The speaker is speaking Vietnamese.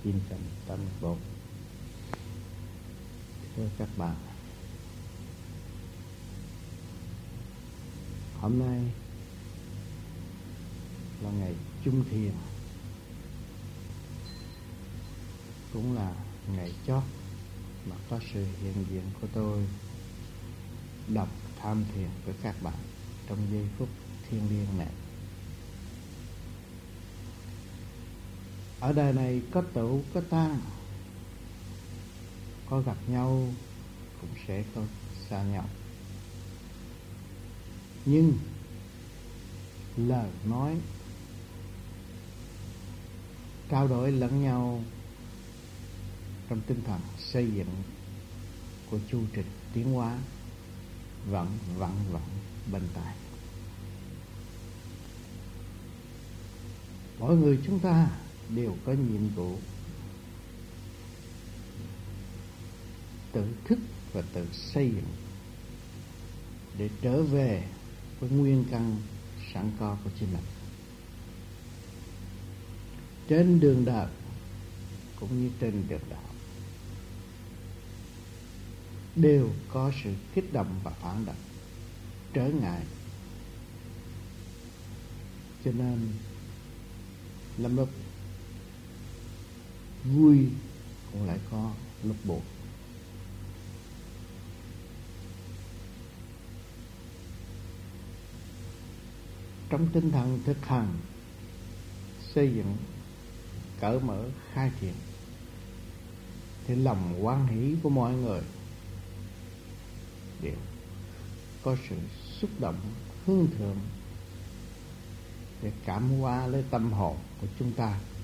981. Thưa các bạn, hôm nay là ngày chung thiền, cũng là ngày chót mà có sự hiện diện của tôi đọc tham thiền với các bạn trong giây phút thiêng liêng này. Ở đời này có tụ có tan, có gặp nhau cũng sẽ có xa nhau, nhưng lời nói trao đổi lẫn nhau trong tinh thần xây dựng của chu trình tiến hóa vẫn bên tai. Mỗi người chúng ta đều có nhiệm vụ tự thức và tự xây dựng để trở về với nguyên căn sẵn có của chính mình. Trên đường đời cũng như trên đường đạo đều có sự kích động và phản động, trở ngại. Cho nên lắm lúc vui cũng lại có lúc buồn. Trong tinh thần thực hành xây dựng cởi mở khai triển thì lòng hoan hỷ của mọi người đều có sự xúc động hướng thượng để cảm hóa lấy tâm hồn của chúng ta